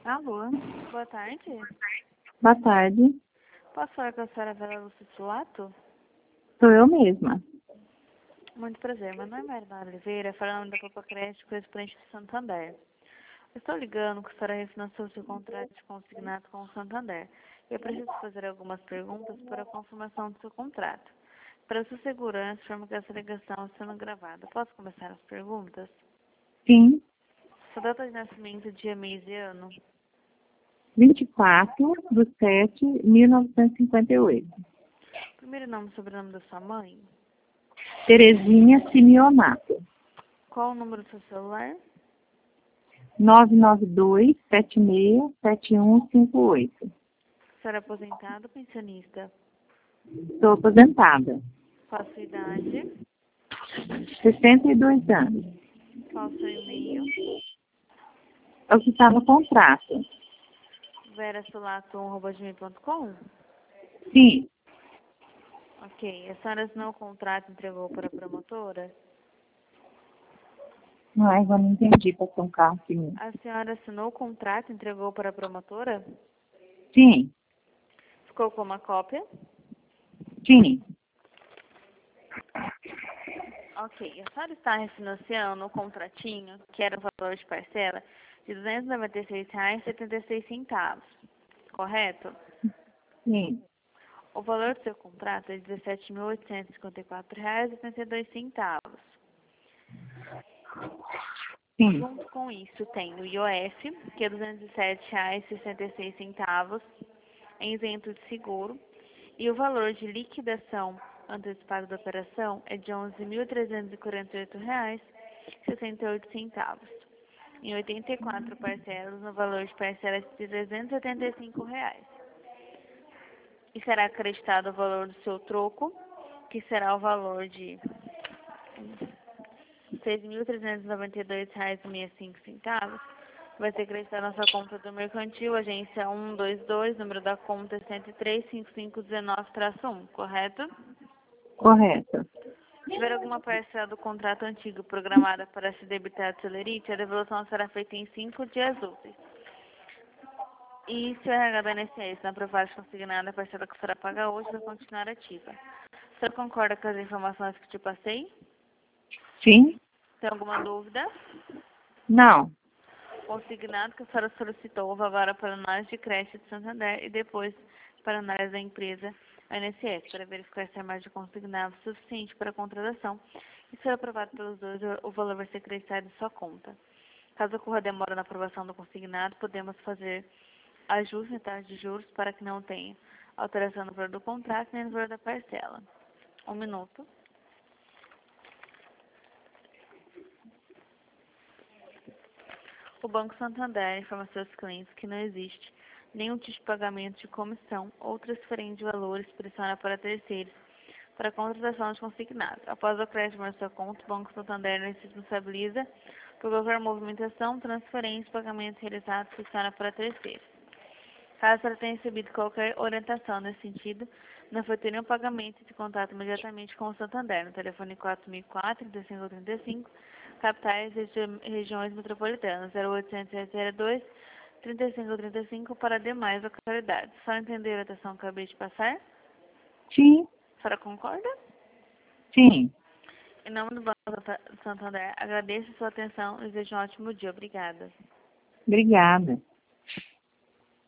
Alô, boa tarde. Boa tarde, Posso falar com a senhora Vera Lúcia Sulato? sou eu mesma. Muito prazer, meu nome é Maria Oliveira, falando da Copa Crédito Correspondente de Santander. Eu estou ligando que a senhora refinanciou seu contrato de consignado com o Santander. Eu preciso fazer algumas perguntas para a confirmação do seu contrato. Para sua segurança, informo que essa ligação está sendo gravada. Posso começar as perguntas? Sim, Sua data de nascimento, dia, mês e ano? 24/7/1958. Primeiro nome e sobrenome da sua mãe? Terezinha Simeonato. Qual o número do seu celular? 992-767158. Senhora aposentada ou pensionista? Sou aposentada. Qual a sua idade? 62 anos. Qual o seu e-mail? É o que está no contrato. verasulato@gmail.com? Sim. Ok. A senhora assinou o contrato e entregou para a promotora? Não, eu não entendi para ser um carro assim. A senhora assinou o contrato e entregou para a promotora? Sim, Ficou com uma cópia? sim. Ok. A senhora está refinanciando o contratinho, que era o valor de parcela, de R$ 296,76. Correto? Sim, O valor do seu contrato é de R$ 17.854,82. sim, Junto com isso, tem o IOF, que é R$ 207,66, é isento de seguro, e o valor de liquidação antecipada da operação é de R$ 11.348,68, em 84 parcelas, no valor de parcelas de R$ 375. E será acreditado o valor do seu troco, que será o valor de R$ 6.392,65, vai ser acreditado na sua conta do mercantil, agência 122, número da conta 103-5519-1, correto? correto. Se tiver alguma parcela do contrato antigo programada para se debitar de celerite, a devolução será feita em 5 dias úteis. E se o RH do INSS não aprovar consignada, a parcela que a senhora paga hoje vai continuar ativa. A senhora concorda com as informações que te passei? Sim? Tem alguma dúvida? Não. Consignado que a senhora solicitou agora para análise de crédito de Santander e depois para análise da empresa INSS, para verificar se a margem consignada é suficiente para a contratação. E se for aprovado pelos dois, o valor vai ser acreditado em sua conta. Caso ocorra demora na aprovação do consignado, podemos fazer ajustes em taxa de juros para que não tenha alteração no valor do contrato nem no valor da parcela. 1 minuto. O Banco Santander informa a seus clientes que não existe nenhum tipo de pagamento de comissão ou transferência de valores pressiona para terceiros para a contratação de consignado. Após o crédito na sua conta, o Banco Santander não se responsabiliza por qualquer movimentação, transferência, pagamento realizado pressiona para terceiros. Caso você tenha recebido qualquer orientação nesse sentido, não foi ter nenhum pagamento de contato imediatamente com o Santander, no telefone 4004-3535, capitais e regiões metropolitanas, 0800-002-3535 para demais localidades. Só entender a orientação que eu acabei de passar? Sim, A senhora concorda? sim. Em nome do Banco Santander, agradeço a sua atenção e desejo um ótimo dia. Obrigada. Obrigada.